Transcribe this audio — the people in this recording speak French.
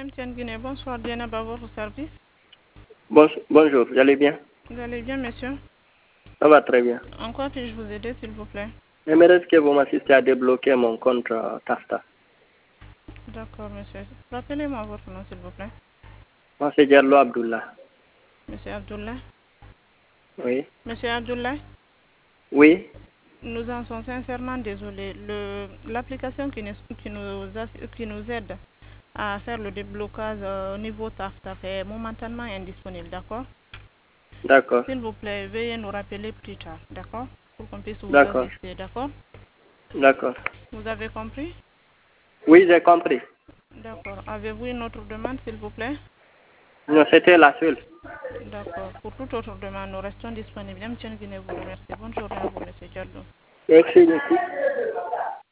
MTN Guinée, bonsoir, Dienab à votre service. Bonjour, vous allez bien? Vous allez bien, monsieur? Ça va très bien. En quoi puis-je vous aider, s'il vous plaît? J'aimerais que vous m'assistiez à débloquer mon compte TAFTA. D'accord, monsieur. Rappelez-moi votre nom, s'il vous plaît. Moi, c'est Diallo Abdullah. Monsieur Abdullah? Oui. Monsieur Abdullah? Oui. Nous en sommes sincèrement désolés. L'application qui nous aide à faire le déblocage au niveau TAFTA est momentanément indisponible, d'accord? D'accord. S'il vous plaît, veuillez nous rappeler plus tard, d'accord? Pour qu'on puisse vous D'accord. assister, d'accord? D'accord. Vous avez compris? Oui, j'ai compris. D'accord. Avez-vous une autre demande, s'il vous plaît? Non, c'était la seule. D'accord. Pour toute autre demande, nous restons disponibles. Monsieur Nguine vous remercie. Bonne journée à vous, monsieur Diallo. Merci beaucoup.